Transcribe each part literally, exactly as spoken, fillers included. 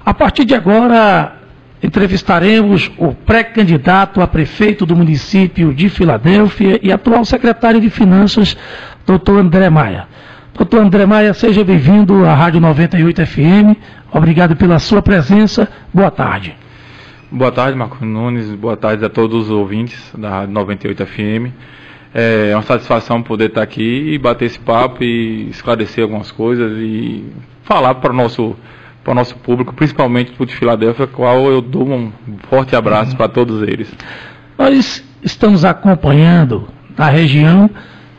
A partir de agora, entrevistaremos o pré-candidato a prefeito do município de Filadélfia e atual secretário de Finanças, doutor André Maia. doutor André Maia, seja bem-vindo à Rádio noventa e oito F M. Obrigado pela sua presença. Boa tarde. Boa tarde, Marcos Nunes. Boa tarde a todos os ouvintes da Rádio noventa e oito F M. É uma satisfação poder estar aqui e bater esse papo e esclarecer algumas coisas e falar para o nosso, para o nosso público, principalmente para o de Filadélfia, qual eu dou um forte abraço uhum. para todos eles. Nós estamos acompanhando na região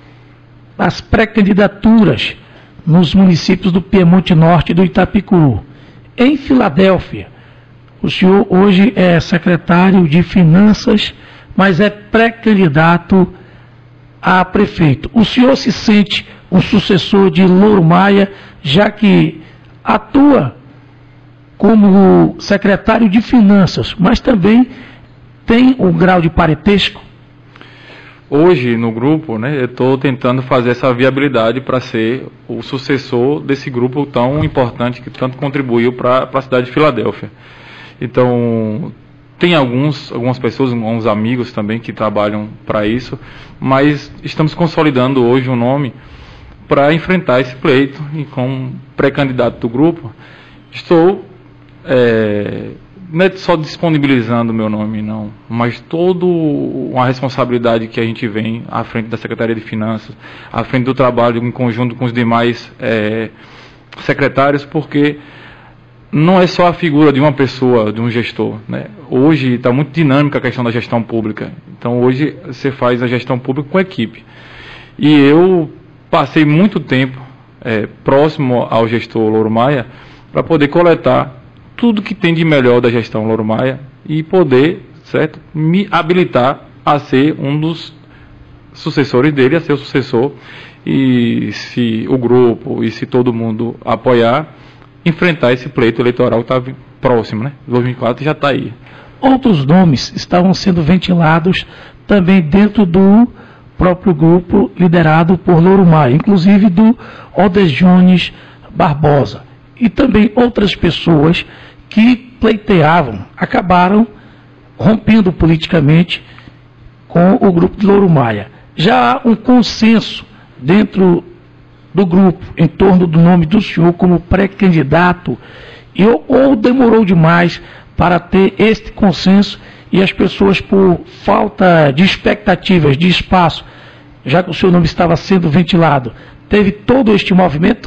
as pré-candidaturas nos municípios do Piemonte Norte e do Itapicuru. Em Filadélfia, o senhor hoje é secretário de Finanças, mas é pré-candidato a prefeito. O senhor se sente um sucessor de Louro Maia, já que atua como secretário de Finanças, mas também tem um grau de parentesco? Hoje, no grupo, né, eu estou tentando fazer essa viabilidade para ser o sucessor desse grupo tão importante que tanto contribuiu para a cidade de Filadélfia. Então, tem alguns, algumas pessoas, alguns amigos também que trabalham para isso, mas estamos consolidando hoje um nome para enfrentar esse pleito e como pré-candidato do grupo, estou é, não é só disponibilizando o meu nome, não, mas toda uma responsabilidade que a gente vem à frente da Secretaria de Finanças, à frente do trabalho em conjunto com os demais é, secretários, porque não é só a figura de uma pessoa, de um gestor, né? Hoje está muito dinâmica a questão da gestão pública. Então hoje você faz a gestão pública com equipe. E eu passei muito tempo é, próximo ao gestor Louro Maia para poder coletar tudo que tem de melhor da gestão Louro Maia e poder, certo, me habilitar a ser um dos sucessores dele, a ser o sucessor. E se o grupo e se todo mundo apoiar, enfrentar esse pleito eleitoral que está próximo, né? dois mil e quatro já está aí. Outros nomes estavam sendo ventilados também dentro do próprio grupo liderado por Louro Maia, inclusive do Odes Jones Barbosa. E também outras pessoas que pleiteavam, acabaram rompendo politicamente com o grupo de Louro Maia. Já há um consenso dentro do grupo, em torno do nome do senhor como pré-candidato, e ou demorou demais para ter este consenso e as pessoas, por falta de expectativas, de espaço, já que o seu nome estava sendo ventilado, teve todo este movimento?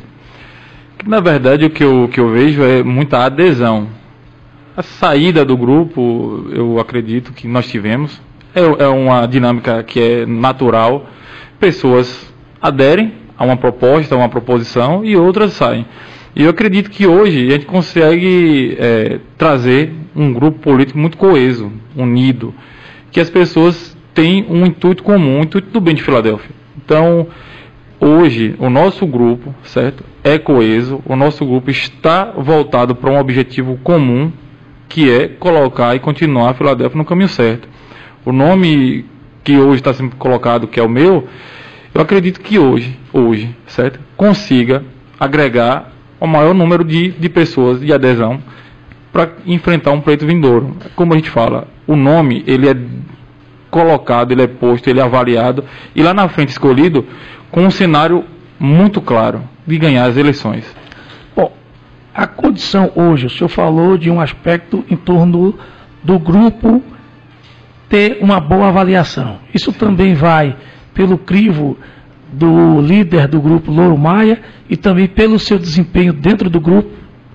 Na verdade, o que eu, que eu vejo é muita adesão. A saída do grupo, eu acredito que nós tivemos, é, é uma dinâmica que é natural, pessoas aderem a uma proposta, a uma proposição, e outras saem. E eu acredito que hoje a gente consegue é, trazer um grupo político muito coeso, unido, que as pessoas têm um intuito comum, um intuito do bem de Filadélfia. Então, hoje, o nosso grupo, certo, é coeso, o nosso grupo está voltado para um objetivo comum, que é colocar e continuar a Filadélfia no caminho certo. O nome que hoje está sendo colocado, que é o meu, eu acredito que hoje, hoje, certo, consiga agregar o maior número de, de pessoas de adesão para enfrentar um pleito vindouro. Como a gente fala, o nome, ele é colocado, ele é posto, ele é avaliado, e lá na frente escolhido com um cenário muito claro de ganhar as eleições. Bom, a condição hoje, o senhor falou de um aspecto em torno do grupo ter uma boa avaliação. Isso também vai pelo crivo do líder do grupo Louro Maia e também pelo seu desempenho dentro do grupo?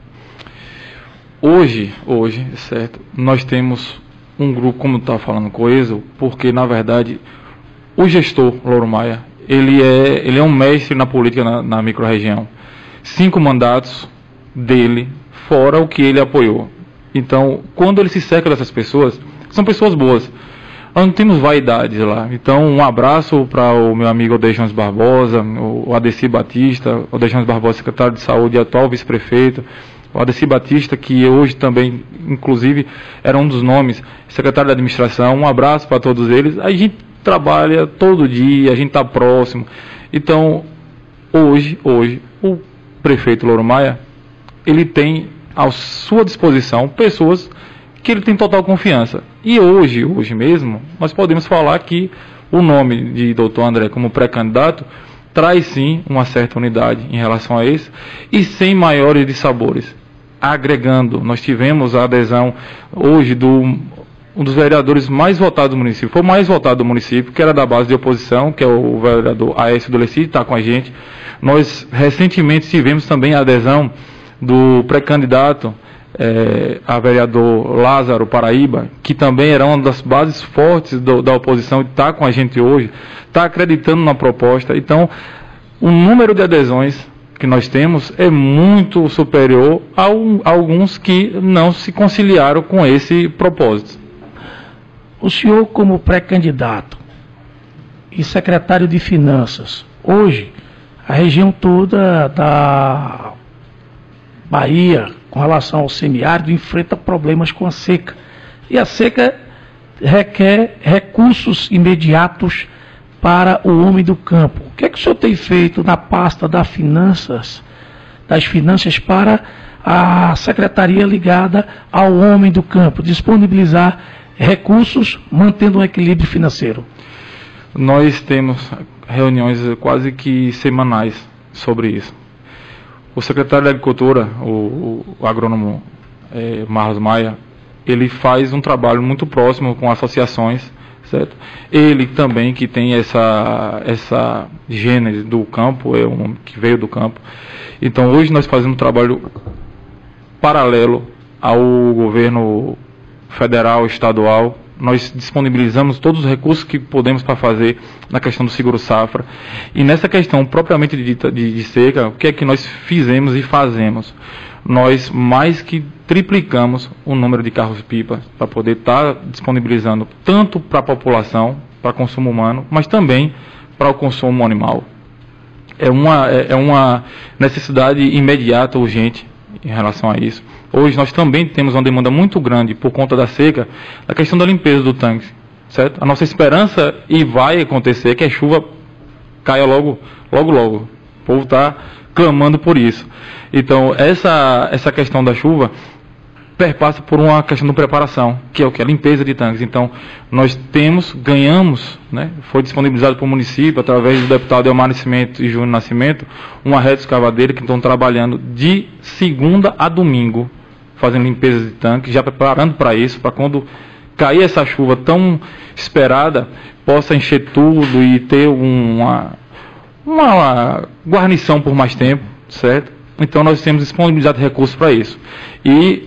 Hoje, hoje, certo, nós temos um grupo, como estava falando, coeso, porque na verdade o gestor Louro Maia, ele é, ele é um mestre na política na, na microrregião. Cinco mandatos dele, fora o que ele apoiou. Então, quando ele se cerca dessas pessoas, são pessoas boas. Nós não temos vaidades lá. Então, um abraço para o meu amigo Odes Jones Barbosa, o Adeci Batista, Odes Jones Barbosa, secretário de Saúde e atual vice-prefeito, o Adeci Batista, que hoje também, inclusive, era um dos nomes, secretário de administração. Um abraço para todos eles. A gente trabalha todo dia, a gente está próximo. Então, hoje, hoje, o prefeito Louro Maia, ele tem à sua disposição pessoas que ele tem total confiança. E hoje, hoje mesmo, nós podemos falar que o nome de doutor André como pré-candidato traz sim uma certa unidade em relação a isso, e sem maiores dissabores. Agregando, nós tivemos a adesão hoje do um dos vereadores mais votados do município, foi o mais votado do município, que era da base de oposição, que é o vereador Aécio Doleci, está com a gente. Nós recentemente tivemos também a adesão do pré-candidato É, a vereador Lázaro Paraíba, que também era uma das bases fortes do, da oposição, e está com a gente hoje, está acreditando na proposta. Então, o número de adesões que nós temos é muito superior a, um, a alguns que não se conciliaram com esse propósito. O senhor, como pré-candidato e secretário de Finanças, hoje, a região toda da Bahia, com relação ao semiárido, enfrenta problemas com a seca. E a seca requer recursos imediatos para o homem do campo. O que é que o senhor tem feito na pasta das finanças, das finanças para a secretaria ligada ao homem do campo, disponibilizar recursos, mantendo um equilíbrio financeiro? Nós temos reuniões quase que semanais sobre isso. O secretário da Agricultura, o, o agrônomo é, Marlos Maia, ele faz um trabalho muito próximo com associações, certo? Ele também, que tem essa, essa gênese do campo, é um que veio do campo. Então, hoje nós fazemos um trabalho paralelo ao governo federal, estadual. Nós disponibilizamos todos os recursos que podemos para fazer na questão do seguro-safra. E nessa questão propriamente dita de, de seca, o que é que nós fizemos e fazemos? Nós mais que triplicamos o número de carros-pipa para poder estar tá disponibilizando tanto para a população, para consumo humano, mas também para o consumo animal. É uma, é uma necessidade imediata, urgente, em relação a isso. Hoje nós também temos uma demanda muito grande por conta da seca, da questão da limpeza do tanque, certo? A nossa esperança, e vai acontecer, é que a chuva caia logo, logo, logo. O povo está clamando por isso. Então, essa, essa questão da chuva perpassa por uma questão de preparação, que é o que? A limpeza de tanques. Então, nós temos, ganhamos, né, foi disponibilizado para o município, através do deputado Elmar Nascimento e Júnior Nascimento, uma rede escavadeira que estão trabalhando de segunda a domingo, fazendo limpeza de tanques, já preparando para isso, para quando cair essa chuva tão esperada, possa encher tudo e ter uma, uma guarnição por mais tempo, certo? Então, nós temos disponibilizado recursos para isso. E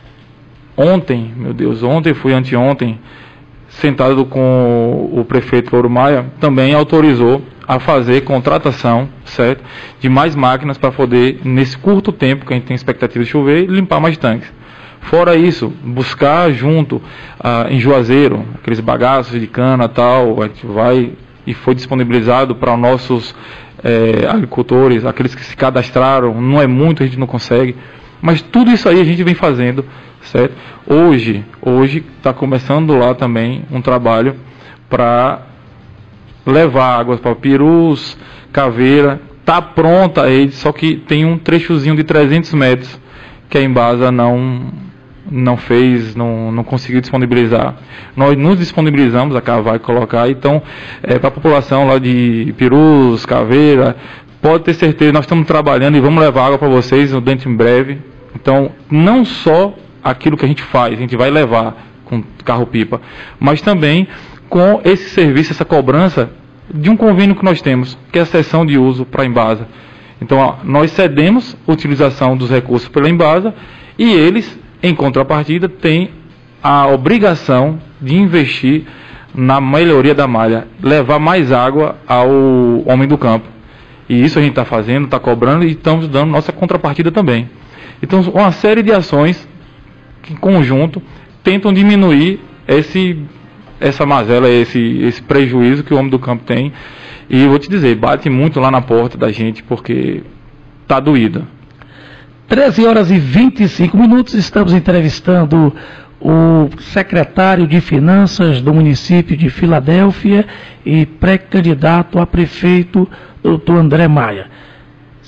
ontem, meu Deus, ontem fui anteontem, sentado com o prefeito Louro Maia, também autorizou a fazer contratação, certo, de mais máquinas para poder, nesse curto tempo que a gente tem expectativa de chover, limpar mais tanques. Fora isso, buscar junto ah, em Juazeiro, aqueles bagaços de cana e tal, a gente vai e foi disponibilizado para os nossos eh, agricultores, aqueles que se cadastraram, não é muito, a gente não consegue, mas tudo isso aí a gente vem fazendo, certo? Hoje, hoje está começando lá também um trabalho para levar águas para Pirus, Caveira, está pronta aí, só que tem um trechozinho de trezentos metros que a Embasa não, não fez, não, não conseguiu disponibilizar. Nós nos disponibilizamos, a Cá vai colocar, então, é, para a população lá de Pirus, Caveira, pode ter certeza, nós estamos trabalhando e vamos levar água para vocês dentro em breve. Então, não só aquilo que a gente faz, a gente vai levar com carro-pipa, mas também com esse serviço, essa cobrança de um convênio que nós temos, que é a cessão de uso para a Embasa. Então, ó, nós cedemos a utilização dos recursos pela Embasa e eles, em contrapartida, têm a obrigação de investir na melhoria da malha, levar mais água ao homem do campo. E isso a gente está fazendo, está cobrando e estamos dando nossa contrapartida também. Então, uma série de ações que, em conjunto, tentam diminuir esse, essa mazela, esse, esse prejuízo que o homem do campo tem. E eu vou te dizer, bate muito lá na porta da gente, porque está doída. treze horas e vinte e cinco minutos, estamos entrevistando o secretário de Finanças do município de Filadélfia e pré-candidato a prefeito, doutor André Maia.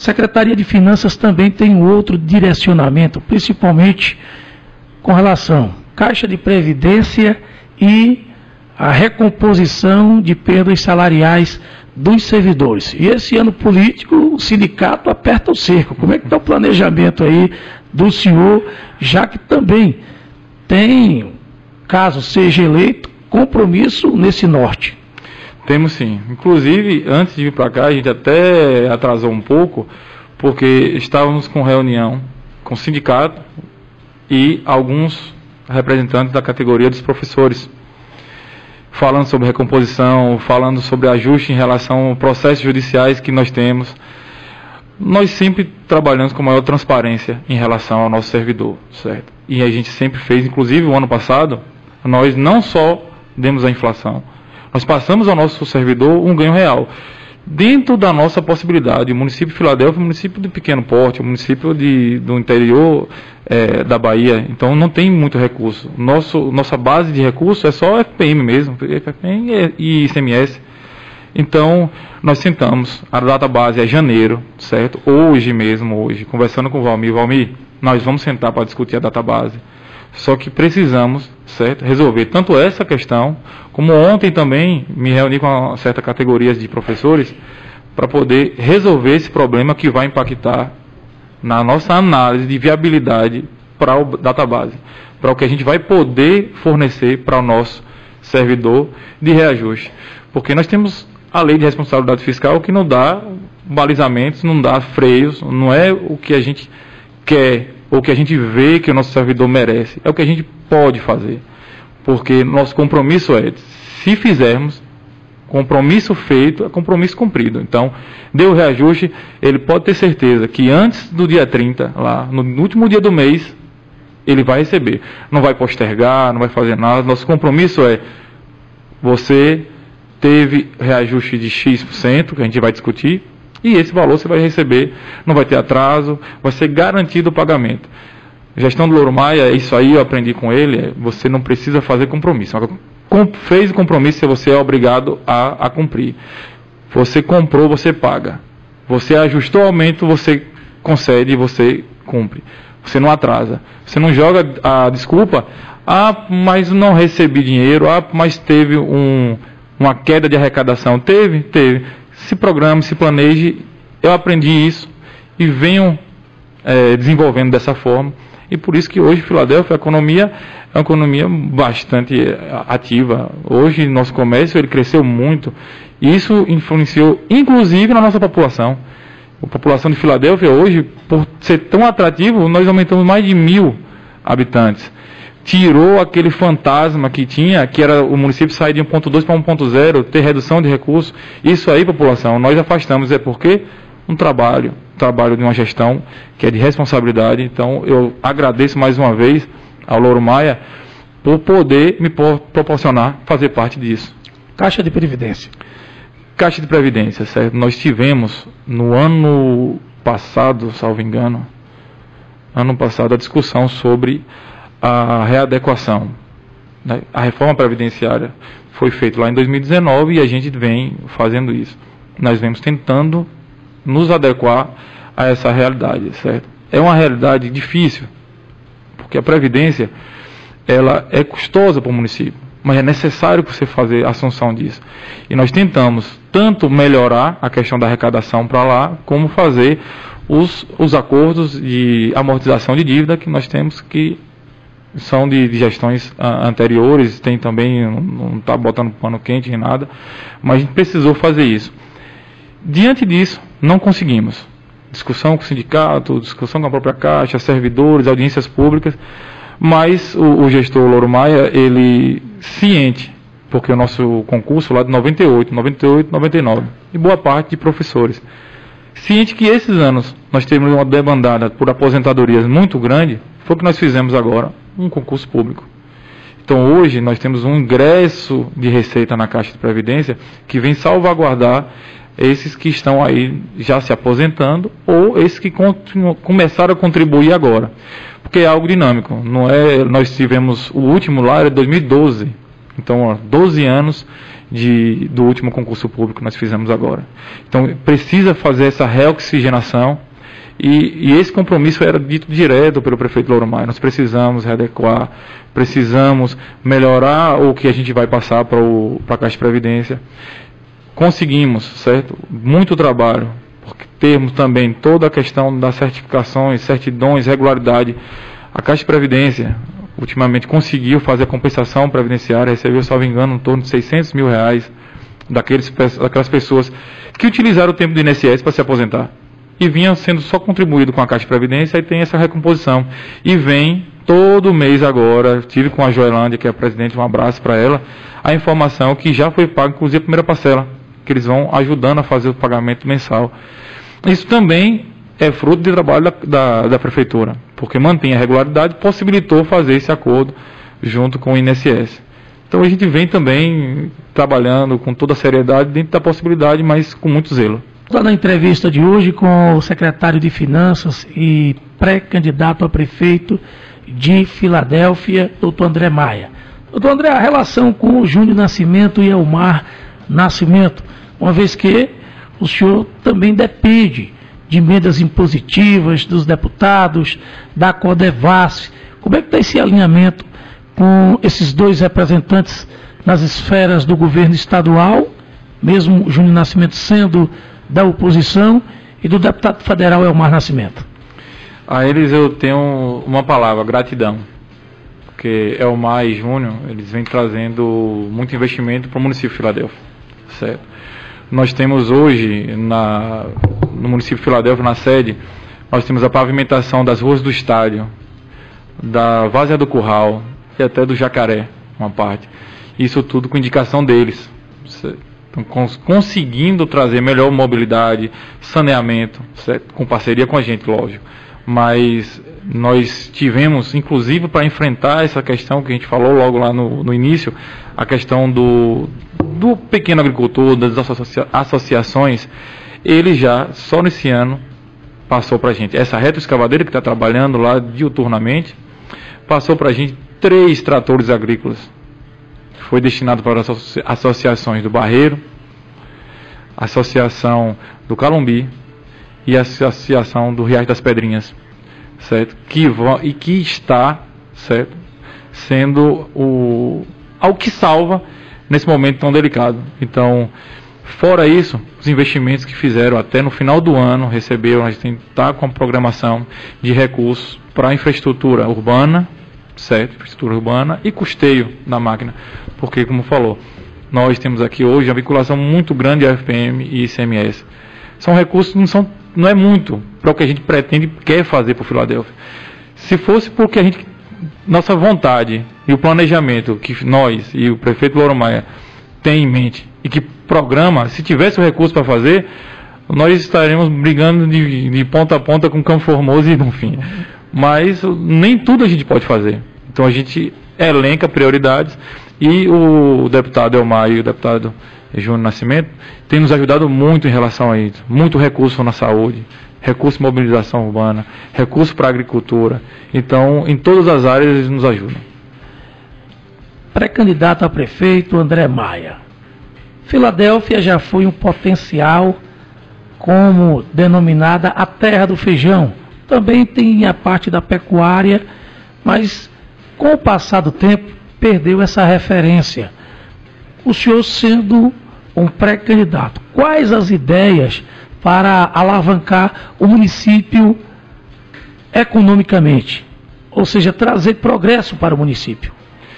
Secretaria de Finanças também tem um outro direcionamento, principalmente com relação à Caixa de Previdência e a recomposição de perdas salariais dos servidores. E esse ano político, o sindicato aperta o cerco. Como é que está o planejamento aí do senhor, já que também tem, caso seja eleito, compromisso nesse norte? Temos sim. Inclusive, antes de vir para cá, a gente até atrasou um pouco, porque estávamos com reunião com o sindicato e alguns representantes da categoria dos professores, falando sobre recomposição, falando sobre ajuste em relação a processos judiciais que nós temos. Nós sempre trabalhamos com maior transparência em relação ao nosso servidor, certo? E a gente sempre fez, inclusive o ano passado, nós não só demos a inflação, nós passamos ao nosso servidor um ganho real. Dentro da nossa possibilidade, o município de Filadélfia é um município de pequeno porte, um município de, do interior é, da Bahia, então não tem muito recurso. Nosso, nossa base de recurso é só F P M mesmo, F P M e I C M S. Então, nós sentamos, a data base é janeiro, certo? Hoje mesmo, hoje, conversando com o Valmir, Valmir, nós vamos sentar para discutir a data base. Só que precisamos, certo, resolver tanto essa questão, como ontem também me reuni com uma certa categoria de professores para poder resolver esse problema que vai impactar na nossa análise de viabilidade para o database, para o que a gente vai poder fornecer para o nosso servidor de reajuste. Porque nós temos a lei de responsabilidade fiscal que não dá balizamentos, não dá freios, não é o que a gente quer, ou o que a gente vê que o nosso servidor merece, é o que a gente pode fazer. Porque nosso compromisso é, se fizermos, compromisso feito é compromisso cumprido. Então, deu o reajuste, ele pode ter certeza que antes do dia trinta, lá, no último dia do mês, ele vai receber. Não vai postergar, não vai fazer nada. Nosso compromisso é, você teve reajuste de X por cento, que a gente vai discutir, e esse valor você vai receber, não vai ter atraso, vai ser garantido o pagamento. Gestão do Louro Maia, isso aí eu aprendi com ele, você não precisa fazer compromisso. Fez o compromisso, você é obrigado a, a cumprir. Você comprou, você paga. Você ajustou o aumento, você concede e você cumpre. Você não atrasa. Você não joga a desculpa, ah, mas não recebi dinheiro, ah, mas teve um, uma queda de arrecadação. Teve? Teve. Se programe, se planeje. Eu aprendi isso e venho é, desenvolvendo dessa forma. E por isso que hoje Filadélfia, a economia é uma economia bastante ativa. Hoje nosso comércio ele cresceu muito. E isso influenciou inclusive na nossa população. A população de Filadélfia hoje, por ser tão atrativo, nós aumentamos mais de mil habitantes. Tirou aquele fantasma que tinha, que era o município sair de um ponto dois para um ponto zero, ter redução de recursos. Isso aí, população, nós afastamos. É porque um trabalho, um trabalho de uma gestão que é de responsabilidade. Então, eu agradeço mais uma vez ao Louro Maia por poder me proporcionar fazer parte disso. Caixa de Previdência. Caixa de Previdência, certo? Nós tivemos no ano passado, salvo engano, ano passado, a discussão sobre a readequação. Né? A reforma previdenciária foi feita lá em dois mil e dezenove e a gente vem fazendo isso. Nós vemos tentando nos adequar a essa realidade, certo? É uma realidade difícil, porque a Previdência ela é custosa para o município, mas é necessário você fazer a assunção disso. E nós tentamos tanto melhorar a questão da arrecadação para lá, como fazer os, os acordos de amortização de dívida que nós temos, que são de, de gestões uh, anteriores, tem também, não está botando pano quente nem nada, mas a gente precisou fazer isso. Diante disso, não conseguimos. Discussão com o sindicato, discussão com a própria Caixa, servidores, audiências públicas, mas o, o gestor Louro Maia, ele ciente, porque o nosso concurso lá de noventa e oito, noventa e oito, noventa e nove, e boa parte de professores, ciente que esses anos nós temos uma demandada por aposentadorias muito grande, foi o que nós fizemos agora, um concurso público. Então hoje nós temos um ingresso de receita na Caixa de Previdência que vem salvaguardar esses que estão aí já se aposentando ou esses que começaram a contribuir agora. Porque é algo dinâmico. Não é, nós tivemos o último lá, era dois mil e doze. Então, ó, doze anos de, do último concurso público que nós fizemos agora. Então, precisa fazer essa reoxigenação, e, e esse compromisso era dito direto pelo prefeito Lauro Maia. Nós precisamos readequar, precisamos melhorar o que a gente vai passar para a Caixa de Previdência. Conseguimos, certo? Muito trabalho, porque temos também toda a questão das certificações, certidões, regularidade. A Caixa de Previdência, ultimamente, conseguiu fazer a compensação previdenciária, recebeu, salvo engano, em torno de seiscentos mil reais daqueles, daquelas pessoas que utilizaram o tempo do I N S S para se aposentar. E vinha sendo só contribuído com a Caixa de Previdência, e tem essa recomposição. E vem todo mês agora, tive com a Joelândia, que é a presidente, um abraço para ela, a informação que já foi paga, inclusive a primeira parcela, que eles vão ajudando a fazer o pagamento mensal. Isso também é fruto de trabalho da, da, da Prefeitura, porque mantém a regularidade, possibilitou fazer esse acordo junto com o I N S S. Então a gente vem também trabalhando com toda a seriedade dentro da possibilidade, mas com muito zelo. Estou na entrevista de hoje com o secretário de Finanças e pré-candidato a prefeito de Filadélfia, doutor André Maia. Doutor André, a relação com o Júnior Nascimento e Elmar Nascimento, uma vez que o senhor também depende de emendas impositivas dos deputados, da Codevasf. Como é que está esse alinhamento com esses dois representantes nas esferas do governo estadual, mesmo o Júnior Nascimento sendo da oposição, e do deputado federal Elmar Nascimento? A eles eu tenho uma palavra: gratidão. Porque Elmar e Júnior, eles vêm trazendo muito investimento para o município de Filadélfia. Certo? Nós temos hoje, na, no município de Filadélfia, na sede, nós temos a pavimentação das ruas do estádio, da Várzea do Curral e até do Jacaré, uma parte. Isso tudo com indicação deles. Certo? Então, cons conseguindo trazer melhor mobilidade, saneamento, certo? Com parceria com a gente, lógico. Mas nós tivemos, inclusive, para enfrentar essa questão que a gente falou logo lá no, no início, a questão do, do pequeno agricultor, das associa associações, ele já, só nesse ano, passou para a gente. Essa retroescavadeira que está trabalhando lá diuturnamente, passou para a gente três tratores agrícolas. Foi destinado para as associa associações do Barreiro, Associação do Calumbi e a Associação do Riacho das Pedrinhas, certo? Que vão, e que está, certo, sendo o algo que salva nesse momento tão delicado. Então, fora isso, os investimentos que fizeram até no final do ano, receberam, a gente está com a programação de recursos para a infraestrutura urbana, certo? Infraestrutura urbana e custeio da máquina, porque, como falou, nós temos aqui hoje uma vinculação muito grande a F P M e I C M S. São recursos que não, são, não é muito para o que a gente pretende e quer fazer para o Filadélfia. Se fosse porque a gente, nossa vontade e o planejamento que nós e o prefeito Lauro Maia tem em mente e que programa, se tivesse o recurso para fazer, nós estaremos brigando de, de ponta a ponta com Campo Formoso e no fim. Mas nem tudo a gente pode fazer. Então a gente elenca prioridades, e o deputado Elmar e o deputado Júnior Nascimento têm nos ajudado muito em relação a isso. Muito recurso na saúde, recurso em mobilização urbana, recurso para a agricultura. Então, em todas as áreas eles nos ajudam. Pré-candidato a prefeito André Maia. Filadélfia já foi um potencial como denominada a terra do feijão. Também tem a parte da pecuária, mas com o passar do tempo perdeu essa referência. O senhor sendo um pré-candidato, quais as ideias para alavancar o município economicamente? Ou seja, trazer progresso para o município?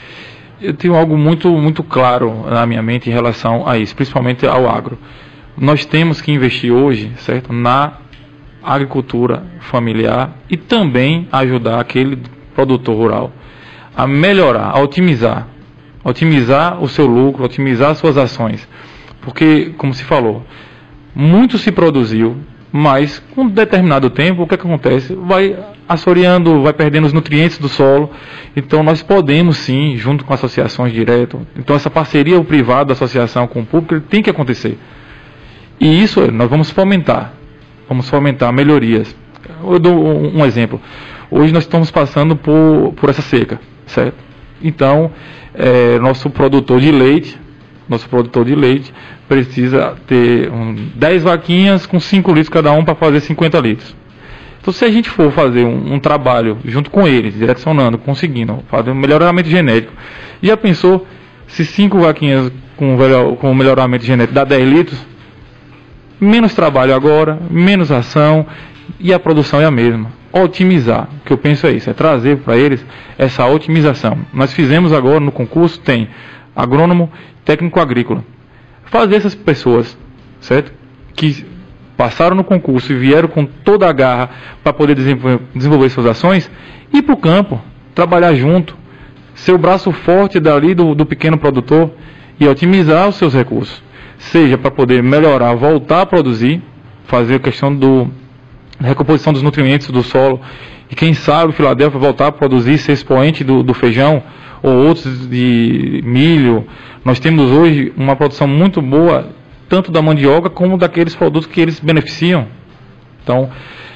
Eu tenho algo muito, muito claro na minha mente em relação a isso, principalmente ao agro. Nós temos que investir hoje, certo, na agricultura familiar e também ajudar aquele produtor rural a melhorar, a otimizar, otimizar o seu lucro, otimizar as suas ações. Porque, como se falou, muito se produziu, mas com um determinado tempo, o que acontece? Vai assoreando, vai perdendo os nutrientes do solo. Então nós podemos sim, junto com associações direto, então essa parceria o privado da associação com o público tem que acontecer. E isso nós vamos fomentar, vamos fomentar melhorias. Eu dou um exemplo. Hoje nós estamos passando por, por essa seca, certo? Então, é, nosso produtor de leite, nosso produtor de leite, precisa ter um, dez vaquinhas com cinco litros cada um para fazer cinquenta litros. Então, se a gente for fazer um, um trabalho junto com eles, direcionando, conseguindo, fazer um melhoramento genético, já pensou se cinco vaquinhas com, com melhoramento genético dá dez litros? Menos trabalho agora, menos ação e a produção é a mesma. Otimizar, o que eu penso é isso, é trazer para eles essa otimização. Nós fizemos agora no concurso, tem agrônomo, técnico agrícola. Fazer essas pessoas, certo? Que passaram no concurso e vieram com toda a garra para poder desenvolver, desenvolver suas ações, ir para o campo, trabalhar junto, ser o braço forte dali do, do pequeno produtor e otimizar os seus recursos. Seja para poder melhorar, voltar a produzir, fazer a questão do recomposição dos nutrientes do solo, e quem sabe o Filadélfia voltar a produzir, ser expoente do, do feijão, ou outros de milho. Nós temos hoje uma produção muito boa, tanto da mandioca como daqueles produtos que eles beneficiam. Então,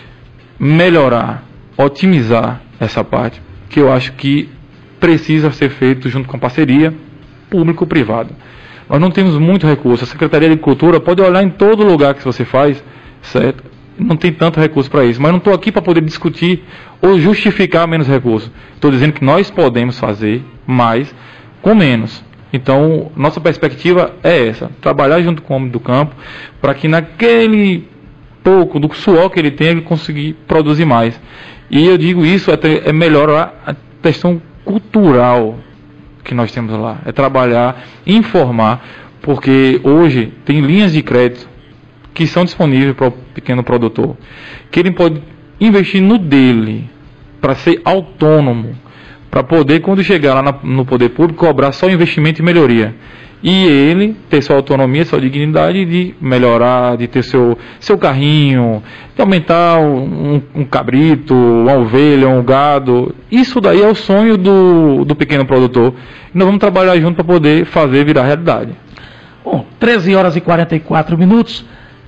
melhorar, otimizar essa parte, que eu acho que precisa ser feito junto com a parceria público-privada. Nós não temos muito recurso. A Secretaria de Agricultura pode olhar em todo lugar que você faz, certo? Não tem tanto recurso para isso. Mas não estou aqui para poder discutir ou justificar menos recursos. Estou dizendo que nós podemos fazer mais com menos. Então, nossa perspectiva é essa. Trabalhar junto com o homem do campo para que naquele pouco do suor que ele tem, ele conseguir produzir mais. E eu digo isso, é melhorar a questão cultural que nós temos lá. É trabalhar, informar, porque hoje tem linhas de crédito que são disponíveis para o pequeno produtor, que ele pode investir no dele, para ser autônomo, para poder, quando chegar lá na, no poder público, cobrar só investimento e melhoria. E ele ter sua autonomia, sua dignidade de melhorar, de ter seu, seu carrinho, de aumentar um, um cabrito, uma ovelha, um gado. Isso daí é o sonho do, do pequeno produtor. E nós vamos trabalhar junto para poder fazer virar realidade. Bom, treze horas e quarenta e quatro minutos.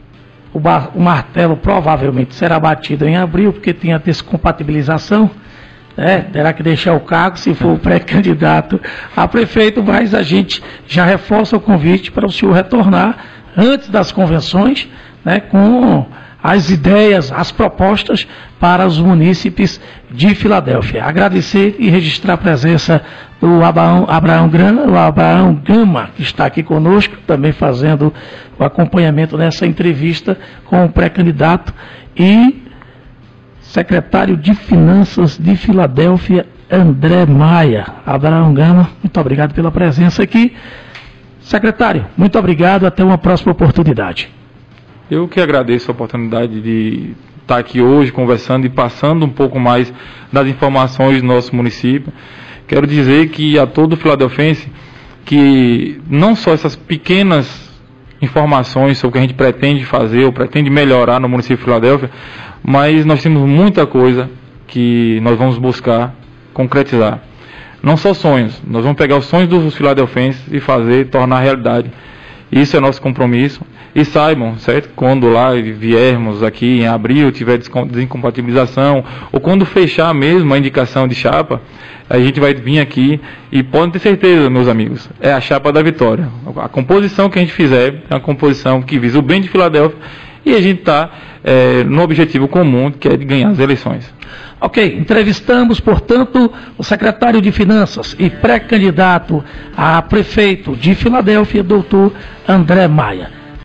O, bar, o martelo provavelmente será batido em abril, porque tem a descompatibilização. É, terá que deixar o cargo se for o pré-candidato a prefeito, mas a gente já reforça o convite para o senhor retornar antes das convenções, né, com as ideias, as propostas para os munícipes de Filadélfia. Agradecer e registrar a presença do Abraão, Abraão, o Abraão Gama, que está aqui conosco, também fazendo o acompanhamento nessa entrevista com o pré-candidato e secretário de Finanças de Filadélfia, André Maia. Abraão Gama, muito obrigado pela presença aqui. Secretário, muito obrigado, até uma próxima oportunidade. Eu que agradeço a oportunidade de estar aqui hoje conversando e passando um pouco mais das informações do nosso município. Quero dizer que a todo filadelfense que não só essas pequenas informações sobre o que a gente pretende fazer ou pretende melhorar no município de Filadélfia, mas nós temos muita coisa que nós vamos buscar concretizar. Não só sonhos, nós vamos pegar os sonhos dos filadelfenses e fazer, tornar realidade. Isso é nosso compromisso. E saibam, certo? Quando lá viermos aqui em abril, tiver desincompatibilização, ou quando fechar mesmo a indicação de chapa, a gente vai vir aqui e podem ter certeza, meus amigos, é a chapa da vitória. A composição que a gente fizer é uma composição que visa o bem de Filadélfia e a gente está é, no objetivo comum, que é de ganhar as eleições. Ok, entrevistamos, portanto, o secretário de Finanças e pré-candidato a prefeito de Filadélfia, doutor André Maia.